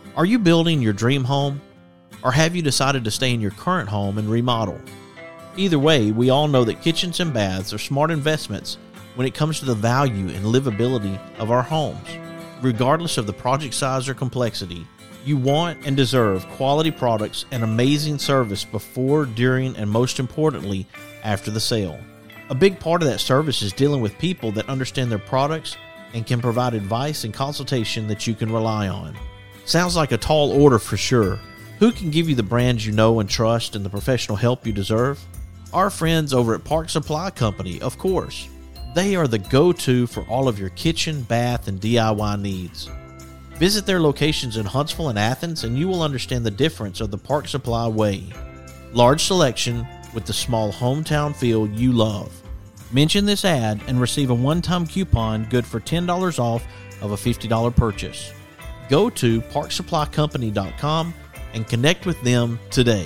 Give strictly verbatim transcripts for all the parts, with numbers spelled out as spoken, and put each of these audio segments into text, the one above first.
Are you building your dream home? Or have you decided to stay in your current home and remodel? Either way, we all know that kitchens and baths are smart investments when it comes to the value and livability of our homes. Regardless of the project size or complexity, you want and deserve quality products and amazing service before, during, and most importantly, after the sale. A big part of that service is dealing with people that understand their products and can provide advice and consultation that you can rely on. Sounds like a tall order for sure. Who can give you the brands you know and trust and the professional help you deserve? Our friends over at Park Supply Company, of course. They are the go-to for all of your kitchen, bath, and D I Y needs. Visit their locations in Huntsville and Athens and you will understand the difference of the Park Supply way. Large selection with the small hometown feel you love. Mention this ad and receive a one-time coupon good for ten dollars off of a fifty dollars purchase. Go to park supply company dot com and connect with them today.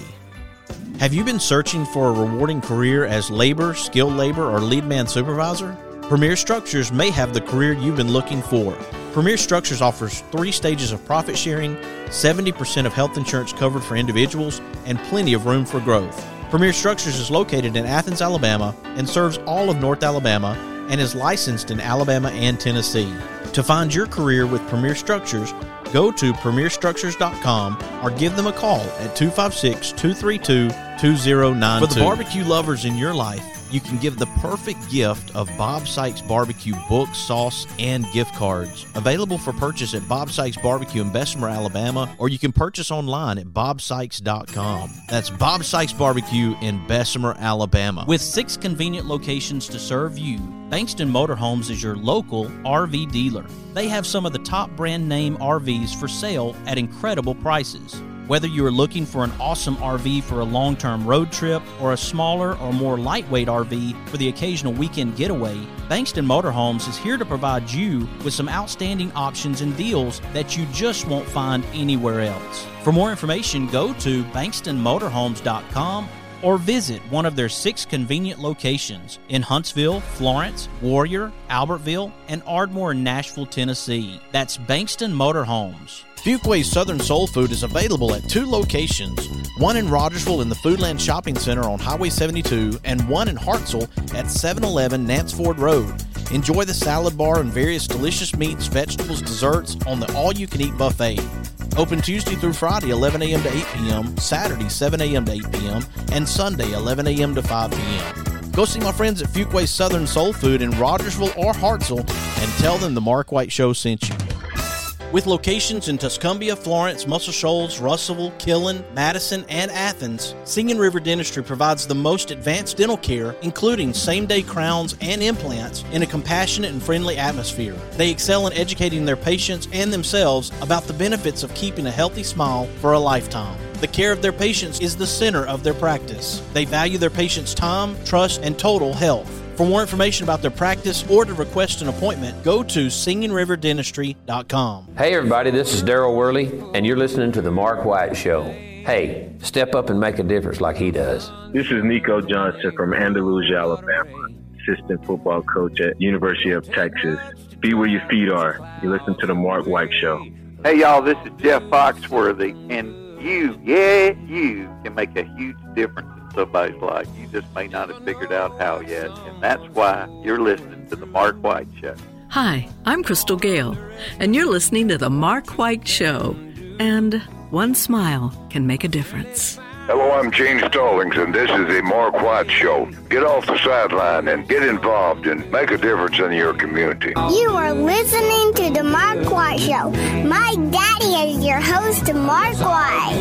Have you been searching for a rewarding career as labor, skilled labor, or lead man supervisor? Premier Structures may have the career you've been looking for. Premier Structures offers three stages of profit sharing, seventy percent of health insurance covered for individuals, and plenty of room for growth. Premier Structures is located in Athens, Alabama, and serves all of North Alabama and is licensed in Alabama and Tennessee. To find your career with Premier Structures, go to premier structures dot com or give them a call at two five six, two three two, two zero nine two. For the barbecue lovers in your life, you can give the perfect gift of Bob Sykes Barbecue books, sauce, and gift cards. Available for purchase at Bob Sykes Barbecue in Bessemer, Alabama, or you can purchase online at bob sykes dot com. That's Bob Sykes Barbecue in Bessemer, Alabama. With six convenient locations to serve you, Bankston Motorhomes is your local R V dealer. They have some of the top brand name R Vs for sale at incredible prices. Whether you are looking for an awesome R V for a long-term road trip or a smaller or more lightweight R V for the occasional weekend getaway, Bankston Motorhomes is here to provide you with some outstanding options and deals that you just won't find anywhere else. For more information, go to bankston motorhomes dot com or visit one of their six convenient locations in Huntsville, Florence, Warrior, Albertville, and Ardmore in Nashville, Tennessee. That's Bankston Motorhomes. Fuquay's Southern Soul Food is available at two locations, one in Rogersville in the Foodland Shopping Center on Highway seventy-two and one in Hartselle at seven eleven Nance Ford Road. Enjoy the salad bar and various delicious meats, vegetables, desserts on the all-you-can-eat buffet. Open Tuesday through Friday, eleven a.m. to eight p.m., Saturday, seven a.m. to eight p.m., and Sunday, eleven a.m. to five p.m. Go see my friends at Fuquay's Southern Soul Food in Rogersville or Hartselle and tell them the Mark White Show sent you. With locations in Tuscumbia, Florence, Muscle Shoals, Russellville, Killen, Madison, and Athens, Singing River Dentistry provides the most advanced dental care, including same-day crowns and implants, in a compassionate and friendly atmosphere. They excel in educating their patients and themselves about the benefits of keeping a healthy smile for a lifetime. The care of their patients is the center of their practice. They value their patients' time, trust, and total health. For more information about their practice or to request an appointment, go to singing river dentistry dot com. Hey everybody, this is Daryl Worley, and you're listening to The Mark White Show. Hey, step up and make a difference like he does. This is Nico Johnson from Andalusia, Alabama, assistant football coach at University of Texas. Be where your feet are. You listen to The Mark White Show. Hey y'all, this is Jeff Foxworthy, and you, yeah, you can make a huge difference in somebody's life. You just may not have figured out how yet, and that's why you're listening to The Mark White Show. Hi, I'm Crystal Gale, and you're listening to The Mark White Show. And one smile can make a difference. Hello, I'm Gene Stallings, and this is The Mark White Show. Get off the sideline and get involved and make a difference in your community. You are listening to The Mark White Show. My daddy is your host, Mark White.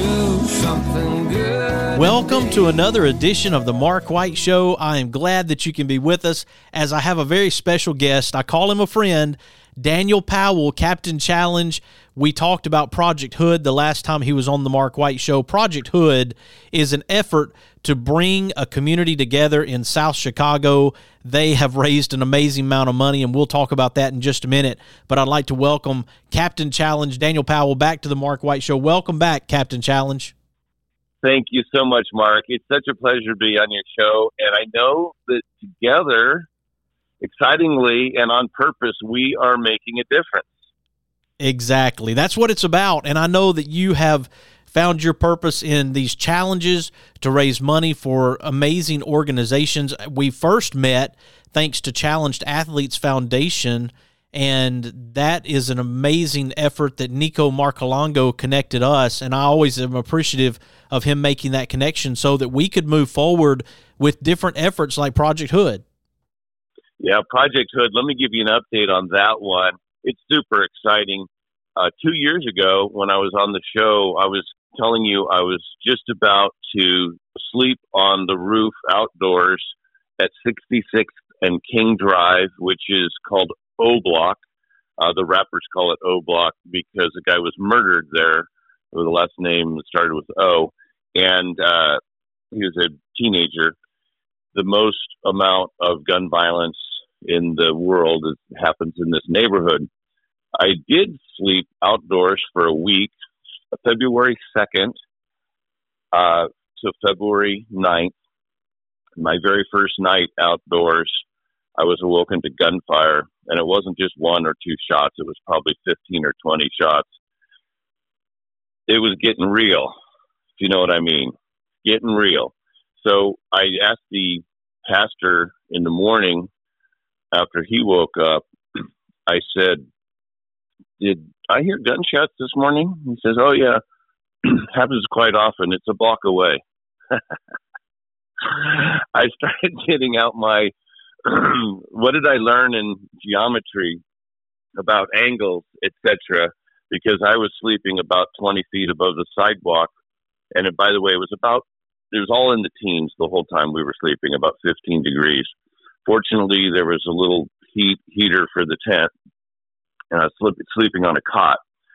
Welcome to another edition of The Mark White Show. I am glad that you can be with us as I have a very special guest. I call him a friend, Daniel Powell, Captain Challenge. We talked about Project Hood the last time he was on the Mark White Show. Project Hood is an effort to bring a community together in South Chicago. They have raised an amazing amount of money, and we'll talk about that in just a minute. But I'd like to welcome Captain Challenge, Daniel Powell, back to the Mark White Show. Welcome back, Captain Challenge. Thank you so much, Mark. It's such a pleasure to be on your show, and I know that together, excitingly and on purpose, we are making a difference. Exactly. That's what it's about. And I know that you have found your purpose in these challenges to raise money for amazing organizations. We first met thanks to Challenged Athletes Foundation, and that is an amazing effort that Nico Marcolongo connected us, and I always am appreciative of him making that connection so that we could move forward with different efforts like Project Hood. Yeah, Project Hood, let me give you an update on that one. It's super exciting. Uh, two years ago, when I was on the show, I was telling you I was just about to sleep on the roof outdoors at sixty-sixth and King Drive, which is called O Block. Uh, the rappers call it O Block because the guy was murdered there with the last name that started with O, and uh, he was a teenager. The most amount of gun violence in the world is, happens in this neighborhood. I did sleep outdoors for a week, February second uh, to February ninth. My very first night outdoors, I was awoken to gunfire, and it wasn't just one or two shots. It was probably fifteen or twenty shots. It was getting real, if you know what I mean, getting real. So I asked the pastor in the morning after he woke up, I said, did I hear gunshots this morning? He says, oh, yeah, happens quite often. It's a block away. I started getting out my, what did I learn in geometry about angles, et cetera, because I was sleeping about twenty feet above the sidewalk. And it, by the way, it was about, it was all in the teens the whole time we were sleeping, about fifteen degrees. Fortunately, there was a little heat heater for the tent, and I was sleep, sleeping on a cot.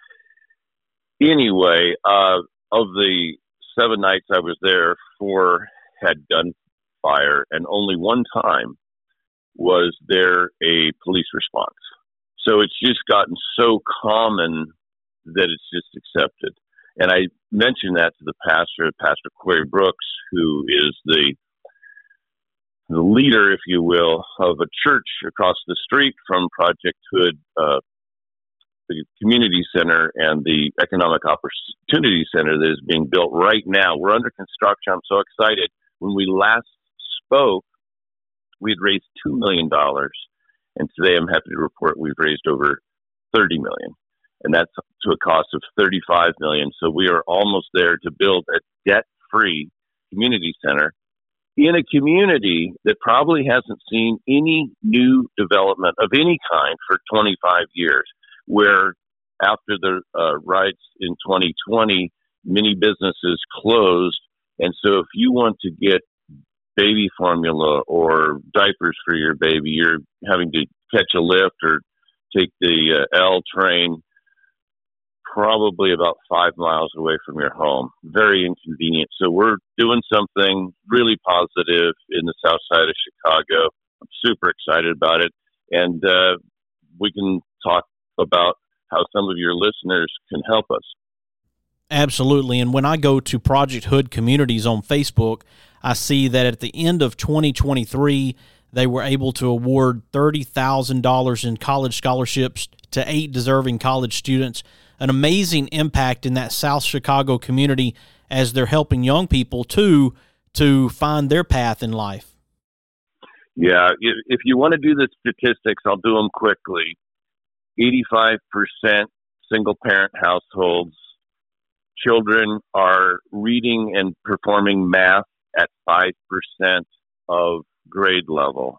Anyway, uh, of the seven nights I was there, four had gunfire, and only one time was there a police response. So it's just gotten so common that it's just accepted. And I mentioned that to the pastor, Pastor Query Brooks, who is the the leader, if you will, of a church across the street from Project Hood, uh, the community center and the economic opportunity center that is being built right now. We're under construction. I'm so excited. When we last spoke, we had raised two million dollars. And today I'm happy to report we've raised over thirty million dollars. And that's to a cost of thirty-five million dollars. So we are almost there to build a debt-free community center in a community that probably hasn't seen any new development of any kind for twenty-five years, where after the uh, riots in twenty twenty, many businesses closed. And so if you want to get baby formula or diapers for your baby, you're having to catch a lift or take the uh, L train probably about five miles away from your home. Very inconvenient. So we're doing something really positive in the south side of Chicago. I'm super excited about it. And uh, we can talk about how some of your listeners can help us. Absolutely. And when I go to Project Hood Communities on Facebook, I see that at the end of twenty twenty-three, they were able to award thirty thousand dollars in college scholarships to eight deserving college students. An amazing impact in that South Chicago community as they're helping young people, too, to find their path in life. Yeah, if you want to do the statistics, I'll do them quickly. eighty-five percent single-parent households. Children are reading and performing math at five percent of grade level.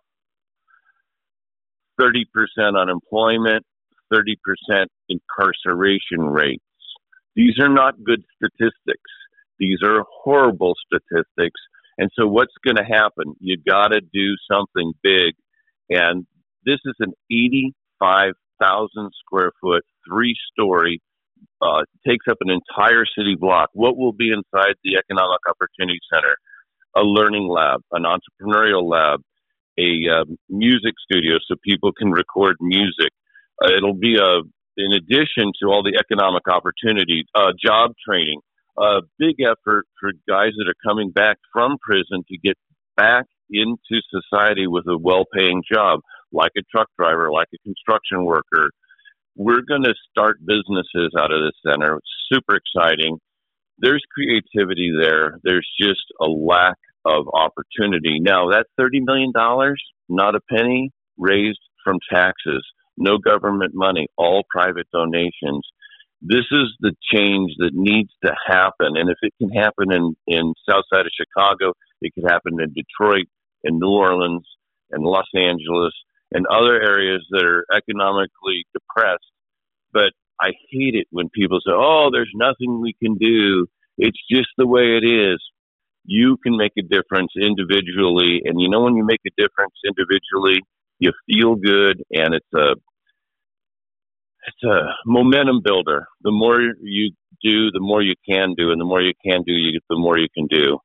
thirty percent unemployment, thirty percent incarceration rates. These are not good statistics. These are horrible statistics. And so what's going to happen? You got to do something big. And this is an eighty-five thousand square foot, three-story, uh, takes up an entire city block. What will be inside the Economic Opportunity Center? A learning lab, an entrepreneurial lab, a uh, music studio so people can record music. Uh, it'll be a, in addition to all the economic opportunity, uh, job training, a big effort for guys that are coming back from prison to get back into society with a well-paying job, like a truck driver, like a construction worker. we're going to start businesses out of this center. It's super exciting. There's creativity there. There's just a lack of opportunity. Now, that thirty million dollars, not a penny raised from taxes, no government money, all private donations. This is the change that needs to happen. And if it can happen in, in south side of Chicago, it could happen in Detroit, in New Orleans, and Los Angeles, and other areas that are economically depressed. But I hate it when people say, oh, there's nothing we can do. It's just the way it is. You can make a difference individually. And you know, when you make a difference individually, you feel good, and it's a it's a momentum builder. The more you do, the more you can do, and the more you can do, you the more you can do.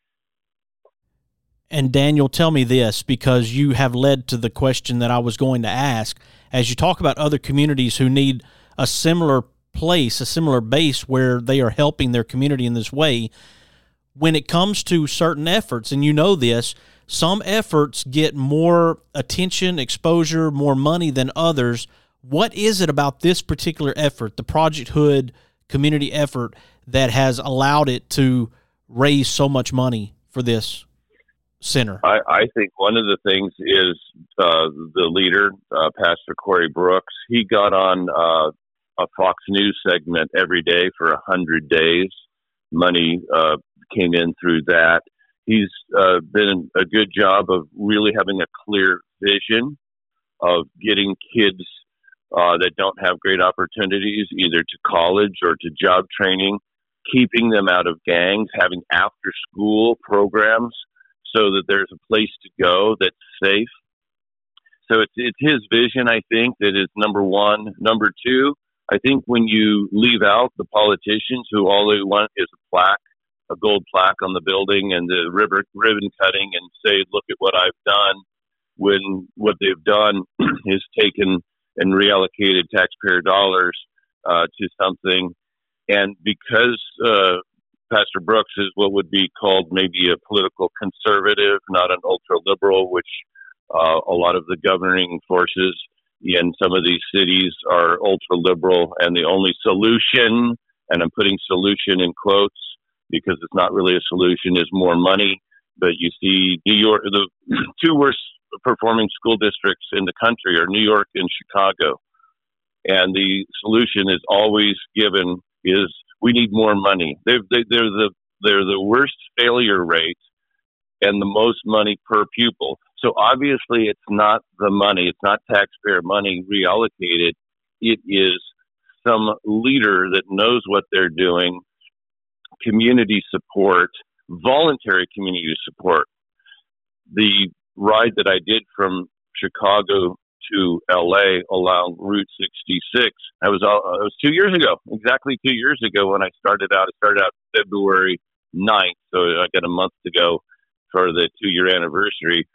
And Daniel, tell me this, because you have led to the question that I was going to ask. As you talk about other communities who need a similar place, a similar base where they are helping their community in this way, when it comes to certain efforts, and you know this, some efforts get more attention, exposure, more money than others. What is it about this particular effort, the Project Hood community effort, that has allowed it to raise so much money for this center? I, I think one of the things is uh, the leader, uh, Pastor Corey Brooks. He got on uh, a Fox News segment every day for a hundred days. Money uh, came in through that. He's uh, been a good job of really having a clear vision of getting kids uh, that don't have great opportunities either to college or to job training, keeping them out of gangs, having after-school programs so that there's a place to go that's safe. So it's, it's his vision, I think, that is number one. Number two, I think when you leave out the politicians who all they want is a plaque, a gold plaque on the building and the ribbon, ribbon cutting and say, look at what I've done, when what they've done is taken and reallocated taxpayer dollars uh, to something. And because uh, Pastor Brooks is what would be called maybe a political conservative, not an ultra-liberal, which uh, a lot of the governing forces in some of these cities are ultra-liberal, and the only solution, and I'm putting solution in quotes because it's not really a solution, is more money. But you see New York, the two worst performing school districts in the country are New York and Chicago. And the solution is always given is we need more money. They're, they, they're the they're the worst failure rate and the most money per pupil. So obviously it's not the money. It's not taxpayer money reallocated. It is some leader that knows what they're doing, community support, voluntary community support. The ride that I did from Chicago to L A along Route sixty-six, I was all, it was two years ago, exactly two years ago when I started out. I started out February ninth, so I got a month to go for the two-year anniversary.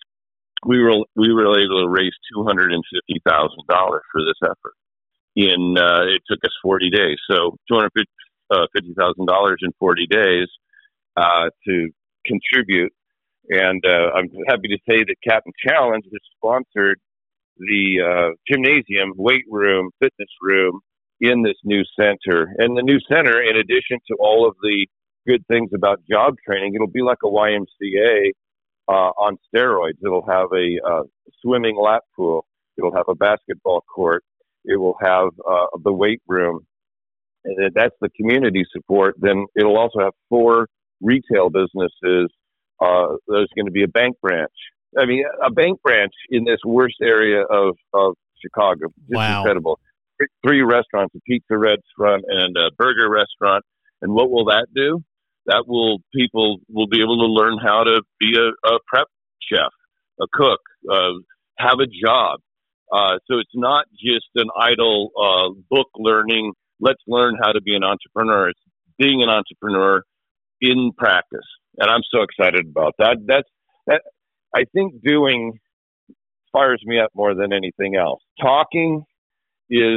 We were we were able to raise two hundred and fifty thousand dollars for this effort. In uh, it took us forty days, so two hundred fifty thousand dollars in forty days uh, to contribute. And uh, I'm happy to say that Captain Challenge has sponsored the uh, gymnasium, weight room, fitness room in this new center. And the new center, in addition to all of the good things about job training, it'll be like a Y M C A uh, on steroids. It'll have a uh, swimming lap pool. It'll have a basketball court. It will have uh, the weight room. And that's the community support. Then it'll also have four retail businesses. Uh, there's going to be a bank branch. I mean, a bank branch in this worst area of, of Chicago. Just wow. Incredible. Three restaurants, a pizza restaurant and a burger restaurant. And what will that do? That will, people will be able to learn how to be a, a prep chef, a cook, uh, have a job. Uh, so it's not just an idle uh, book learning. Let's learn how to be an entrepreneur. It's being an entrepreneur in practice. And I'm so excited about that. That's that. I think doing fires me up more than anything else. Talking is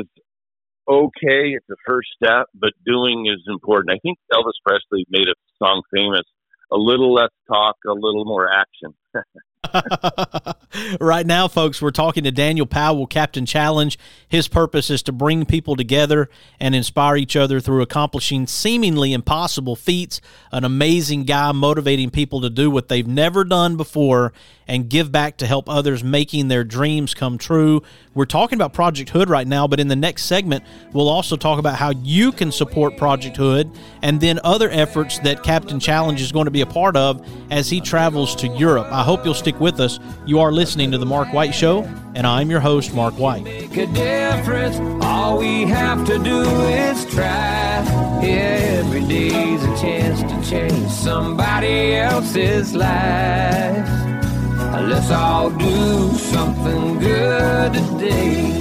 okay. It's the first step, but doing is important. I think Elvis Presley made a song famous, a little less talk, a little more action. Right now, folks, we're talking to Daniel Powell, Captain Challenge. His purpose is to bring people together and inspire each other through accomplishing seemingly impossible feats. An amazing guy motivating people to do what they've never done before and give back to help others, making their dreams come true. We're talking about Project Hood right now, but in the next segment, we'll also talk about how you can support Project Hood and then other efforts that Captain Challenge is going to be a part of as he travels to Europe. I hope you'll stick with us. You are listening to The Mark White Show, and I'm your host, Mark White. Make a difference. All we have to do is try. Yeah, every day's a chance to change somebody else's life. Let's all do something good today.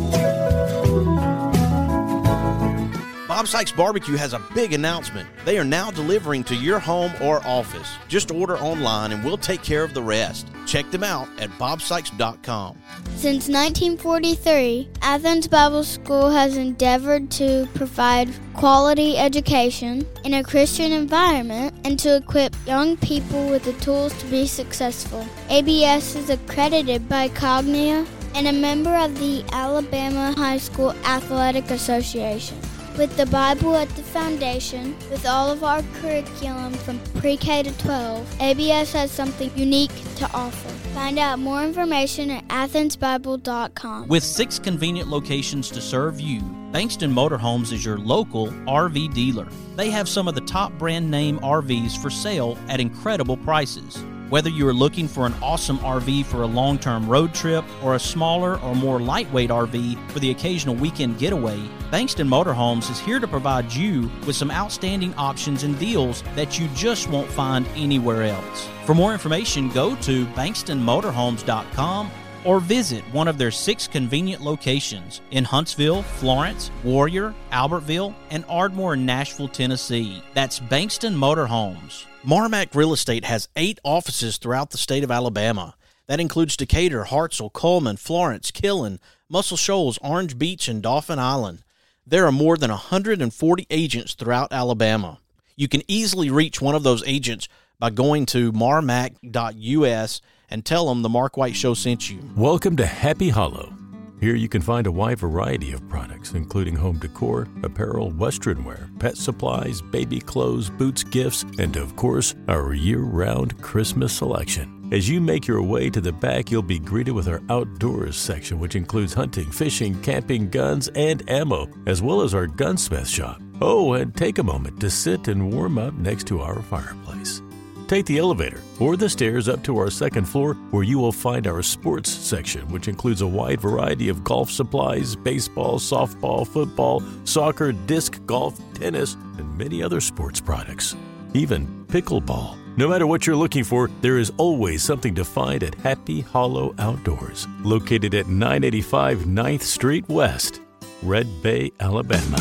Bob Sykes Barbecue has a big announcement. They are now delivering to your home or office. Just order online and we'll take care of the rest. Check them out at bob sykes dot com. Since nineteen forty-three, Athens Bible School has endeavored to provide quality education in a Christian environment and to equip young people with the tools to be successful. A B S is accredited by Cognia and a member of the Alabama High School Athletic Association. With the Bible at the foundation, with all of our curriculum from pre-K to twelve, A B S has something unique to offer. Find out more information at athens bible dot com. With six convenient locations to serve you, Bankston Motorhomes is your local R V dealer. They have some of the top brand name R Vs for sale at incredible prices. Whether you are looking for an awesome R V for a long-term road trip or a smaller or more lightweight R V for the occasional weekend getaway, Bankston Motorhomes is here to provide you with some outstanding options and deals that you just won't find anywhere else. For more information, go to bankston motorhomes dot com or visit one of their six convenient locations in Huntsville, Florence, Warrior, Albertville, and Ardmore in Nashville, Tennessee. That's Bankston Motorhomes. Marmac Real Estate has eight offices throughout the state of Alabama. That includes Decatur, Hartselle, Coleman, Florence, Killen, Muscle Shoals, Orange Beach, and Dauphin Island. There are more than one hundred forty agents throughout Alabama. You can easily reach one of those agents by going to marmac dot U S and tell them the Mark White Show sent you. Welcome to Happy Hollow. Here you can find a wide variety of products, including home decor, apparel, western wear, pet supplies, baby clothes, boots, gifts, and of course, our year-round Christmas selection. As you make your way to the back, you'll be greeted with our outdoors section, which includes hunting, fishing, camping, guns, and ammo, as well as our gunsmith shop. Oh, and take a moment to sit and warm up next to our fireplace. Take the elevator or the stairs up to our second floor, where you will find our sports section, which includes a wide variety of golf supplies, baseball, softball, football, soccer, disc golf, tennis, and many other sports products. Even pickleball. No matter what you're looking for, there is always something to find at Happy Hollow Outdoors, located at nine eighty-five ninth Street West, Red Bay, Alabama.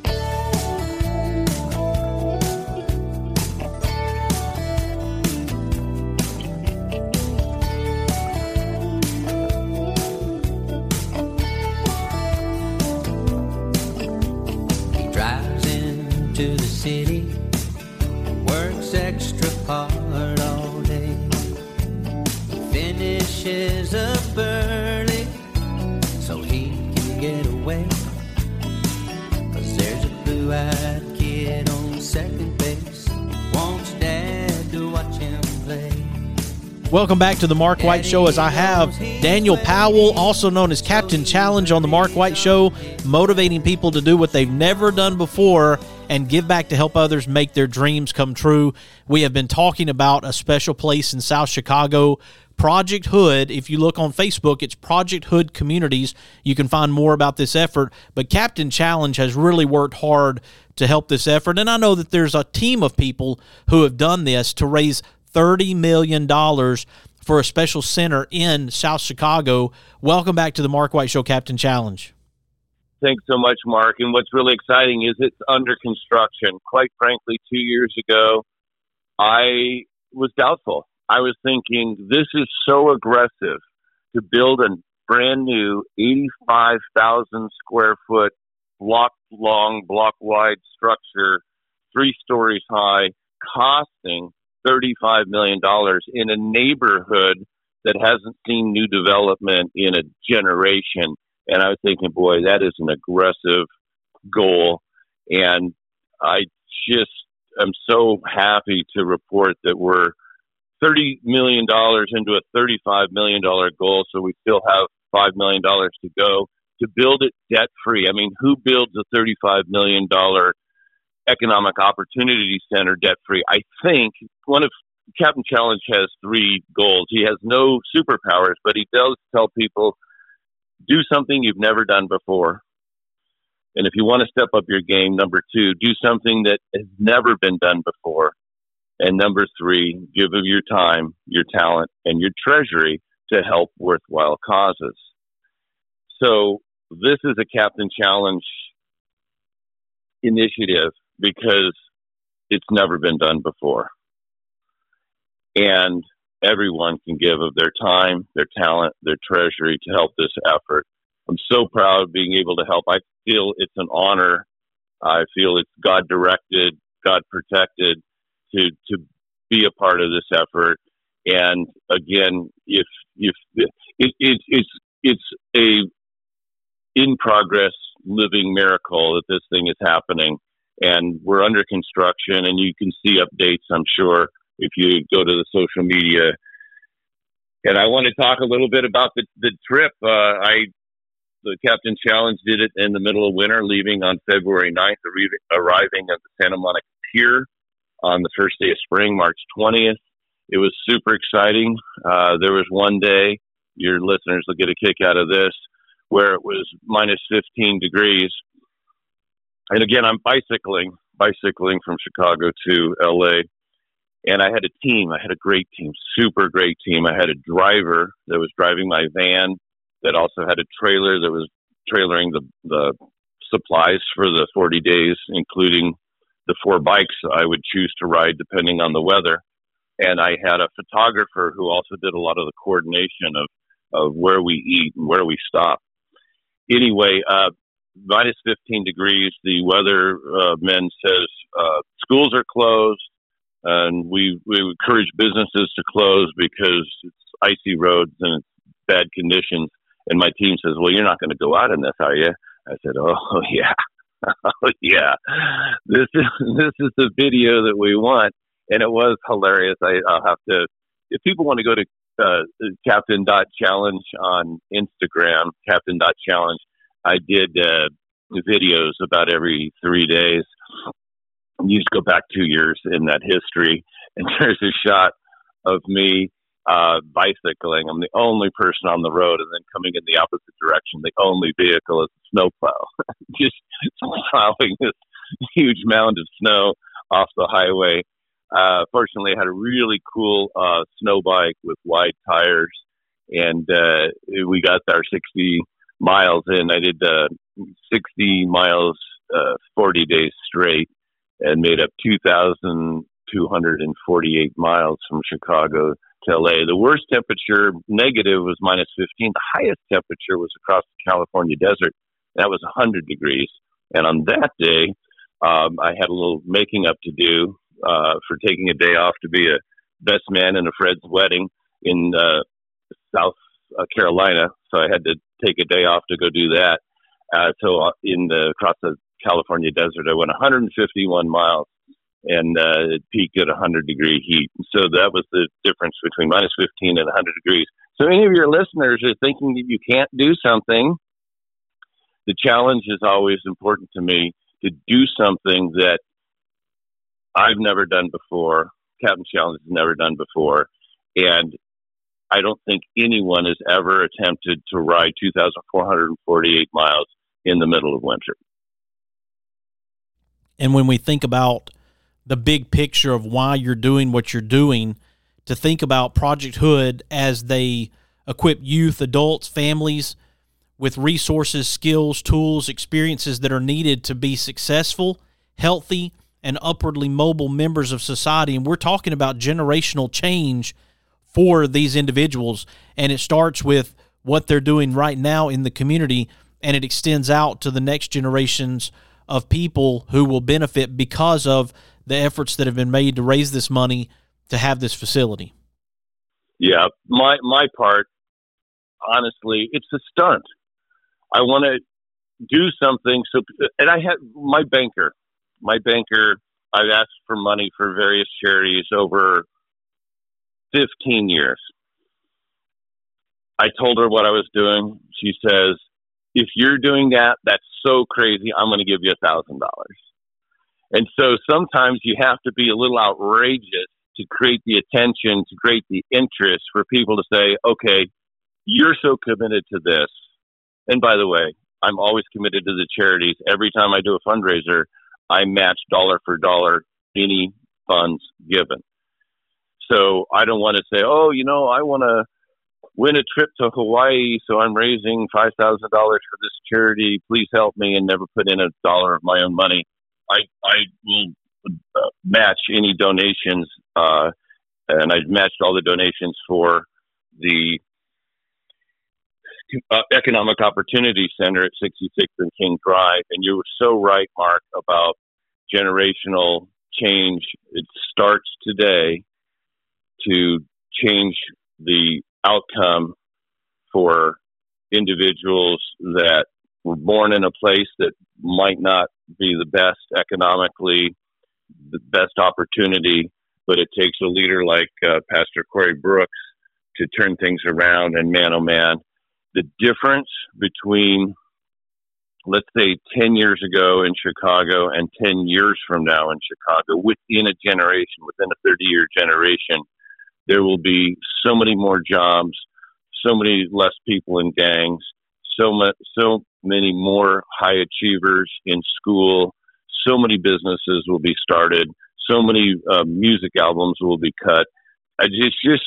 To the city, works extra hard all day, finishes up early so he can get away, 'cause there's a blue-eyed kid on second base, wants dad to watch him play. Welcome back to the Mark White Show, as I have Daniel Powell, also known as Captain Challenge, on the Mark White Show, motivating people to do what they've never done before and give back to help others make their dreams come true. We have been talking about a special place in South Chicago, Project Hood. If you look on Facebook, it's Project Hood Communities. You can find more about this effort. But Captain Challenge has really worked hard to help this effort. And I know that there's a team of people who have done this to raise thirty million dollars for a special center in South Chicago. Welcome back to the Mark White Show, Captain Challenge. Thanks so much, Mark. And what's really exciting is it's under construction. Quite frankly, two years ago, I was doubtful. I was thinking, this is so aggressive to build a brand new eighty-five thousand square foot, block long, block wide structure, three stories high, costing thirty-five million dollars in a neighborhood that hasn't seen new development in a generation. And I was thinking, boy, that is an aggressive goal. And I just am so happy to report that we're thirty million dollars into a thirty-five million dollars goal. So we still have five million dollars to go to build it debt free. I mean, who builds a thirty-five million dollars economic opportunity center debt free? I think one of Captain Challenge has three goals. He has no superpowers, but he does tell people, do something you've never done before. And if you want to step up your game, number two, do something that has never been done before. And number three, give of your time, your talent, and your treasury to help worthwhile causes. So this is a Captain Challenge initiative because it's never been done before. And everyone can give of their time, their talent, their treasury to help this effort. I'm so proud of being able to help. I feel it's an honor. I feel it's God-directed, God-protected to to be a part of this effort. And again, if if it, it, it's it's a in progress living miracle that this thing is happening, and we're under construction. And you can see updates, I'm sure, if you go to the social media. And I want to talk a little bit about the the trip. Uh, I the Captain Challenge did it in the middle of winter, leaving on February ninth, arriving at the Santa Monica Pier on the first day of spring, March twentieth. It was super exciting. Uh, there was one day, your listeners will get a kick out of this, where it was minus fifteen degrees. And again, I'm bicycling, bicycling from Chicago to L A. And I had a team. I had a great team, super great team. I had a driver that was driving my van that also had a trailer that was trailering the, the supplies for the forty days, including the four bikes I would choose to ride depending on the weather. And I had a photographer who also did a lot of the coordination of, of where we eat and where we stop. Anyway, uh, minus fifteen degrees, the weather uh, man says uh, schools are closed, and we, we encourage businesses to close because it's icy roads and it's bad conditions. And my team says, well, you're not going to go out in this, are you? I said, oh, yeah. Oh, yeah. This is, this is the video that we want. And it was hilarious. I, I'll have to, if people want to go to uh, Captain dot Challenge on Instagram, Captain dot Challenge, I did uh, videos about every three days. You just go back two years in that history, and there's a shot of me uh, bicycling. I'm the only person on the road, and then coming in the opposite direction, the only vehicle is a snowplow, just plowing this huge mound of snow off the highway. Uh, fortunately, I had a really cool uh, snow bike with wide tires, and uh, we got our sixty miles in. I did uh, sixty miles, uh, forty days straight, and made up two thousand two hundred forty-eight miles from Chicago to L A. The worst temperature, negative, was minus fifteen. The highest temperature was across the California desert. That was one hundred degrees. And on that day, um, I had a little making up to do uh, for taking a day off to be a best man in a Fred's wedding in uh, South uh, Carolina. So I had to take a day off to go do that. Uh, so in the across the California desert, I went one hundred fifty-one miles, and uh, it peaked at one hundred degree heat. So that was the difference between minus fifteen and one hundred degrees. So any of your listeners are thinking that you can't do something, the challenge is always important to me to do something that I've never done before, Captain Challenge has never done before, and I don't think anyone has ever attempted to ride two thousand four hundred forty-eight miles in the middle of winter. And when we think about the big picture of why you're doing what you're doing, to think about Project Hood as they equip youth, adults, families with resources, skills, tools, experiences that are needed to be successful, healthy, and upwardly mobile members of society. And we're talking about generational change for these individuals, and it starts with what they're doing right now in the community, and it extends out to the next generations of people who will benefit because of the efforts that have been made to raise this money to have this facility. Yeah, my my part, honestly, it's a stunt. I want to do something. So, and I had my banker, my banker. I've asked for money for various charities over fifteen years. I told her what I was doing. She says, "If you're doing that, that's so crazy. I'm going to give you a thousand dollars." And so sometimes you have to be a little outrageous to create the attention, to create the interest for people to say, okay, you're so committed to this. And by the way, I'm always committed to the charities. Every time I do a fundraiser, I match dollar for dollar any funds given. So I don't want to say, oh, you know, I want to win a trip to Hawaii, so I'm raising five thousand dollars for this charity. Please help me, and never put in a dollar of my own money. I, I will uh, match any donations, uh, and I matched all the donations for the uh, Economic Opportunity Center at sixty-sixth and King Drive. And you were so right, Mark, about generational change. It starts today to change the outcome for individuals that were born in a place that might not be the best economically, the best opportunity, but it takes a leader like uh, Pastor Corey Brooks to turn things around. And man, oh man, the difference between, let's say, ten years ago in Chicago and ten years from now in Chicago, within a generation, within a thirty-year generation, there will be so many more jobs, so many less people in gangs, so much, so many more high achievers in school, so many businesses will be started, so many uh, music albums will be cut. I just, just,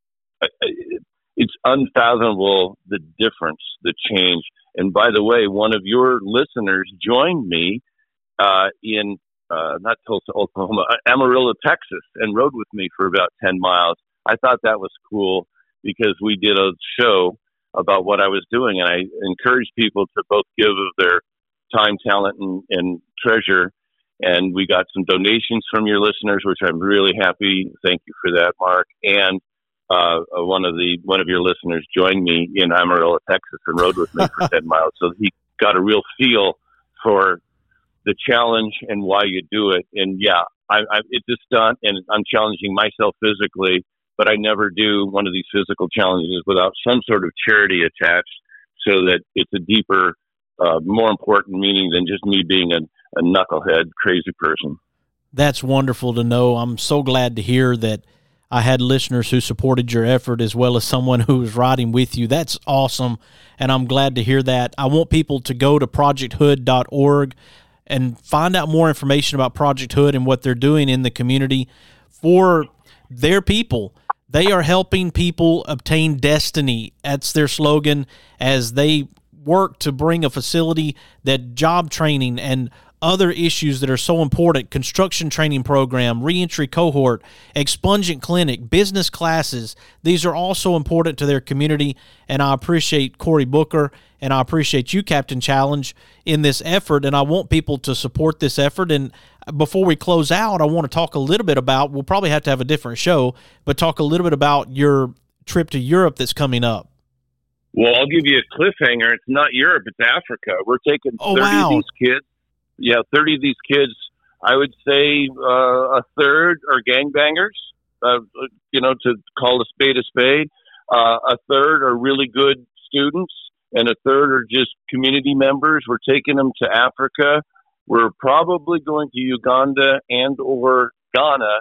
it's unfathomable, the difference, the change. And by the way, one of your listeners joined me uh, in, uh, not Tulsa, Oklahoma, Amarillo, Texas, and rode with me for about ten miles. I thought that was cool because we did a show about what I was doing, and I encouraged people to both give of their time, talent, and, and treasure. And we got some donations from your listeners, which I'm really happy. Thank you for that, Mark. And uh, one of the one of your listeners joined me in Amarillo, Texas, and rode with me for ten miles. So he got a real feel for the challenge and why you do it. And yeah, I, I, it's a stunt, and I'm challenging myself physically, but I never do one of these physical challenges without some sort of charity attached, so that it's a deeper, uh, more important meaning than just me being a, a knucklehead, crazy person. That's wonderful to know. I'm so glad to hear that I had listeners who supported your effort as well as someone who was riding with you. That's awesome, and I'm glad to hear that. I want people to go to project hood dot org and find out more information about Project Hood and what they're doing in the community for their people. They are helping people obtain destiny. That's their slogan, as they work to bring a facility that job training and other issues that are so important, construction training program, reentry cohort, expungent clinic, business classes, these are all so important to their community. And I appreciate Corey Booker, and I appreciate you, Captain Challenge, in this effort. And I want people to support this effort. And before we close out, I want to talk a little bit about, we'll probably have to have a different show, but talk a little bit about your trip to Europe that's coming up. Well, I'll give you a cliffhanger. It's not Europe, it's Africa. We're taking oh, thirty wow. of these kids. Yeah, thirty of these kids, I would say uh, a third are gangbangers, uh, you know, to call a spade a spade. Uh, a third are really good students, and a third are just community members. We're taking them to Africa. We're probably going to Uganda and or Ghana,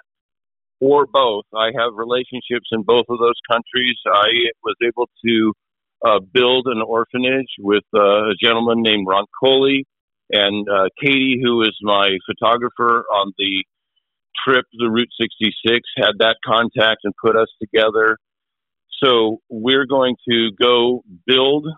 or both. I have relationships in both of those countries. I was able to uh, build an orphanage with uh, a gentleman named Ron Coley. And uh, Katie, who is my photographer on the trip, the Route sixty-six, had that contact and put us together. So we're going to go build.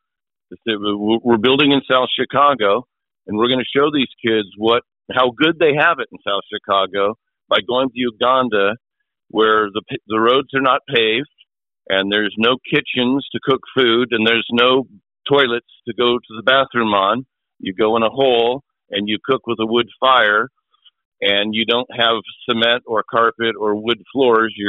We're building in South Chicago, and we're going to show these kids what how good they have it in South Chicago by going to Uganda, where the the roads are not paved, and there's no kitchens to cook food, and there's no toilets to go to the bathroom on. You go in a hole and you cook with a wood fire, and you don't have cement or carpet or wood floors. You're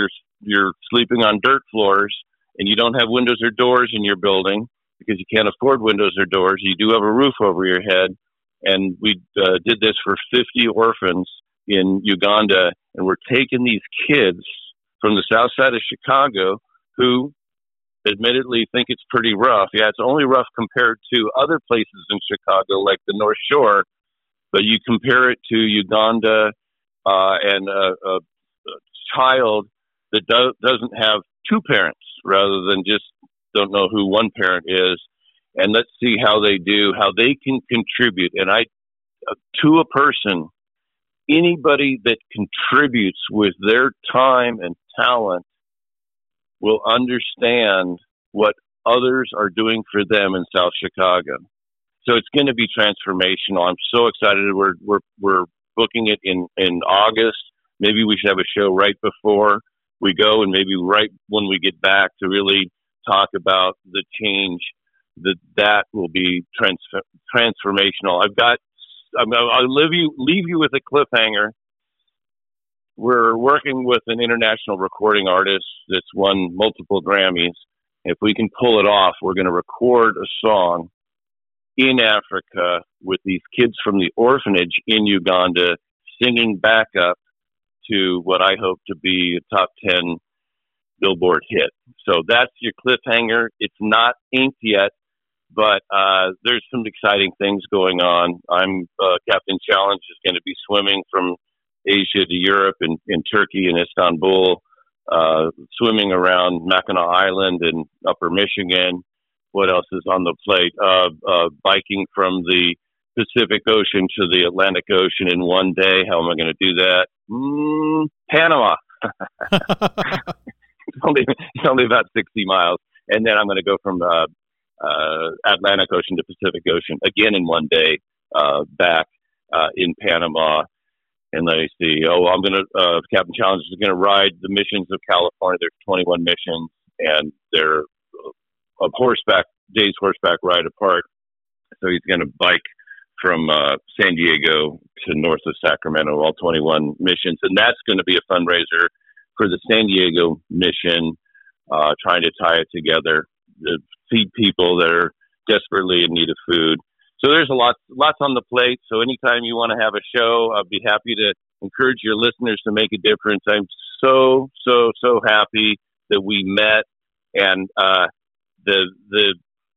you're sleeping on dirt floors and you don't have windows or doors in your building because you can't afford windows or doors, you do have a roof over your head. And we uh, did this for fifty orphans in Uganda, and we're taking these kids from the south side of Chicago who admittedly think it's pretty rough. Yeah, it's only rough compared to other places in Chicago, like the North Shore, but you compare it to Uganda uh, and a, a, a child that do, doesn't have two parents rather than just don't know who one parent is. And let's see how they do, how they can contribute. And I, uh, to a person, anybody that contributes with their time and talent will understand what others are doing for them in South Chicago. So it's going to be transformational. I'm so excited. We're we're we're booking it in, in August. Maybe we should have a show right before we go, and maybe right when we get back to really talk about the change that that will be trans- transformational. I've got. I'm, I'll leave you leave you with a cliffhanger. We're working with an international recording artist that's won multiple Grammys. If we can pull it off, we're going to record a song in Africa with these kids from the orphanage in Uganda singing back up to what I hope to be a top ten Billboard hit. So that's your cliffhanger. It's not inked yet, but uh, there's some exciting things going on. I'm uh, Captain Challenge is going to be swimming from Asia to Europe and in Turkey and Istanbul, uh, swimming around Mackinac Island and Upper Michigan. What else is on the plate? Uh, uh, biking from the Pacific Ocean to the Atlantic Ocean in one day. How am I going to do that? Mm, Panama. it's, only, it's only about sixty miles. And then I'm going to go from uh, uh, Atlantic Ocean to Pacific Ocean again in one day, uh, back uh, in Panama. And let me see. Oh, I'm going to, uh, Captain Challenge is going to ride the missions of California. There's twenty-one missions, and they're a horseback, day's horseback ride apart. So he's going to bike from uh, San Diego to north of Sacramento, all twenty-one missions. And that's going to be a fundraiser for the San Diego mission, uh, trying to tie it together to feed people that are desperately in need of food. So there's a lot, lots on the plate. So anytime you want to have a show, I'll be happy to encourage your listeners to make a difference. I'm so, so, so happy that we met, and uh, the the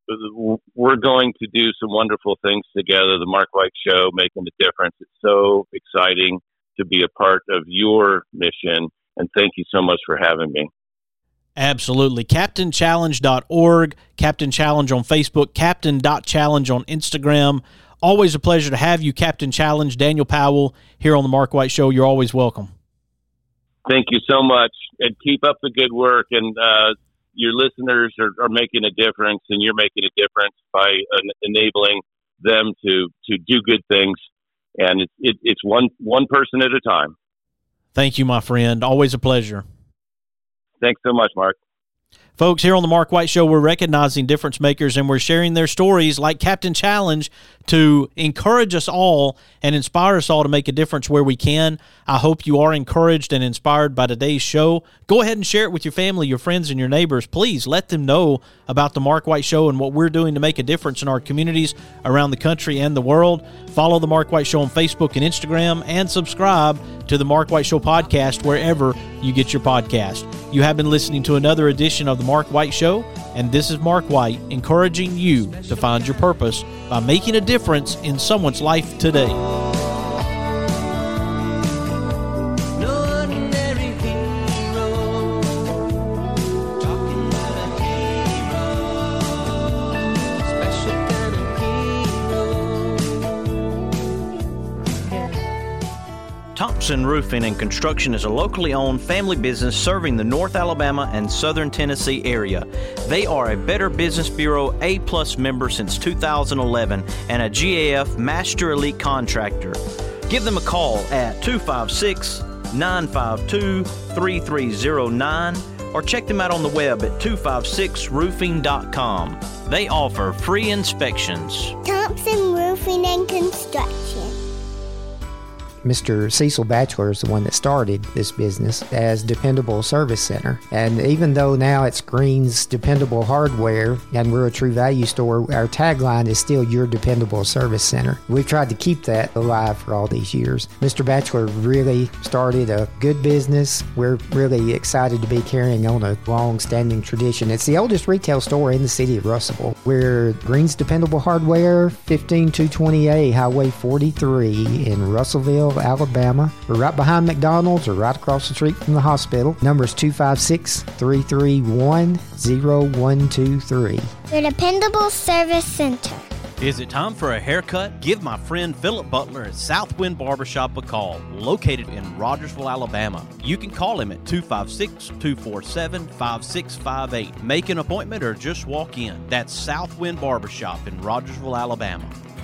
we're going to do some wonderful things together. The Mark White Show, making a difference. It's so exciting to be a part of your mission, and thank you so much for having me. Absolutely. Captain Challenge dot org, Captain Challenge on Facebook, Captain dot challenge on Instagram. Always a pleasure to have you, Captain Challenge. Daniel Powell here on the Mark White Show. You're always welcome. Thank you so much, and keep up the good work. And uh, your listeners are, are making a difference, and you're making a difference by uh, enabling them to, to do good things. And it, it, it's one, one person at a time. Thank you, my friend. Always a pleasure. Thanks so much, Mark. Folks, here on the Mark White Show, we're recognizing difference makers, and we're sharing their stories like Captain Challenge to encourage us all and inspire us all to make a difference where we can. I hope you are encouraged and inspired by today's show. Go ahead and share it with your family, your friends, and your neighbors. Please let them know about the Mark White Show and what we're doing to make a difference in our communities around the country and the world. Follow the Mark White Show on Facebook and Instagram, and subscribe to the Mark White Show podcast wherever you get your podcast. You have been listening to another edition of the Mark White Show, and this is Mark White encouraging you to find your purpose by making a difference in someone's life today. Thompson Roofing and Construction is a locally owned family business serving the North Alabama and Southern Tennessee area. They are a Better Business Bureau A-plus member since two thousand eleven and a G A F Master Elite Contractor. Give them a call at two five six, nine five two, three three zero nine or check them out on the web at two five six roofing dot com. They offer free inspections. Thompson Roofing and Construction. Mister Cecil Batchelor is the one that started this business as Dependable Service Center. And even though now it's Green's Dependable Hardware and we're a True Value store, our tagline is still Your Dependable Service Center. We've tried to keep that alive for all these years. Mister Batchelor really started a good business. We're really excited to be carrying on a long-standing tradition. It's the oldest retail store in the city of Russellville. We're Green's Dependable Hardware, fifteen two twenty A Highway forty-three in Russellville, Alabama. We're right behind McDonald's or right across the street from the hospital. Number is two five six, three three one, zero one two three. Your Dependable Service Center. Is it time for a haircut? Give my friend Philip Butler at Southwind Barbershop a call, located in Rogersville, Alabama. You can call him at two five six, two four seven, five six five eight. Make an appointment or just walk in. That's Southwind Barbershop in Rogersville, Alabama.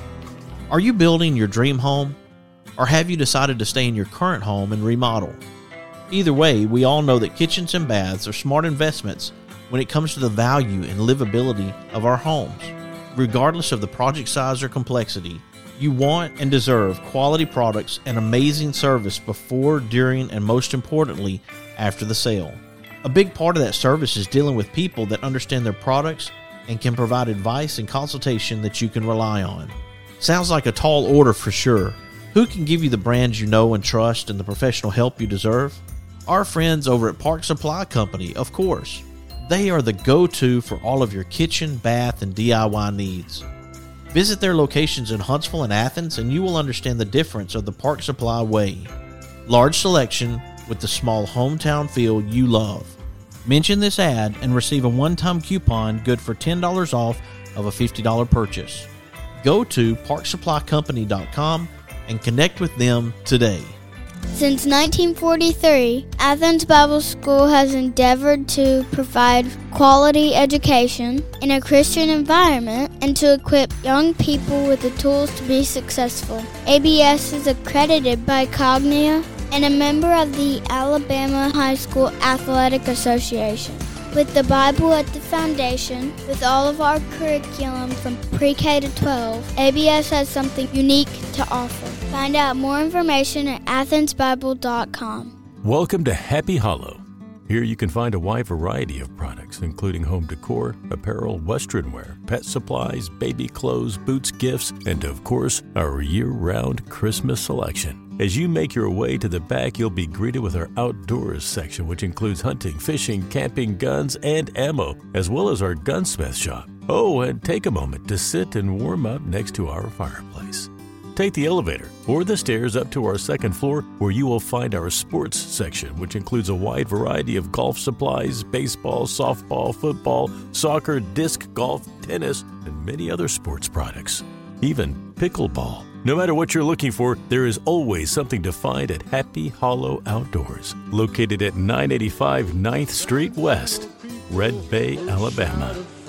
Are you building your dream home? Or have you decided to stay in your current home and remodel? Either way, we all know that kitchens and baths are smart investments when it comes to the value and livability of our homes. Regardless of the project size or complexity, you want and deserve quality products and amazing service before, during, and most importantly, after the sale. A big part of that service is dealing with people that understand their products and can provide advice and consultation that you can rely on. Sounds like a tall order for sure. Who can give you the brands you know and trust and the professional help you deserve? Our friends over at Park Supply Company, of course. They are the go-to for all of your kitchen, bath, and D I Y needs. Visit their locations in Huntsville and Athens and you will understand the difference of the Park Supply way. Large selection with the small hometown feel you love. Mention this ad and receive a one-time coupon good for ten dollars off of a fifty dollars purchase. Go to park supply company dot com and connect with them today. Since nineteen forty-three, Athens Bible School has endeavored to provide quality education in a Christian environment and to equip young people with the tools to be successful. A B S is accredited by Cognia and a member of the Alabama High School Athletic Association. With the Bible at the foundation, with all of our curriculum from pre-K to twelve, A B S has something unique to offer. Find out more information at athens bible dot com. Welcome to Happy Hollow. Here you can find a wide variety of products, including home decor, apparel, western wear, pet supplies, baby clothes, boots, gifts, and of course, our year-round Christmas selection. As you make your way to the back, you'll be greeted with our outdoors section, which includes hunting, fishing, camping, guns, and ammo, as well as our gunsmith shop. Oh, and take a moment to sit and warm up next to our fireplace. Take the elevator or the stairs up to our second floor where you will find our sports section, which includes a wide variety of golf supplies, baseball, softball, football, soccer, disc golf, tennis, and many other sports products. Even pickleball. No matter what you're looking for, there is always something to find at Happy Hollow Outdoors, located at nine eighty-five ninth Street West, Red Bay, Alabama.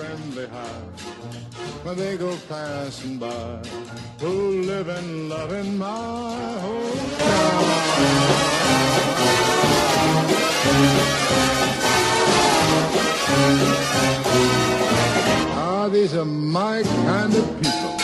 When they go passing by, who live and love in my hometown. Ah, these are my kind of people.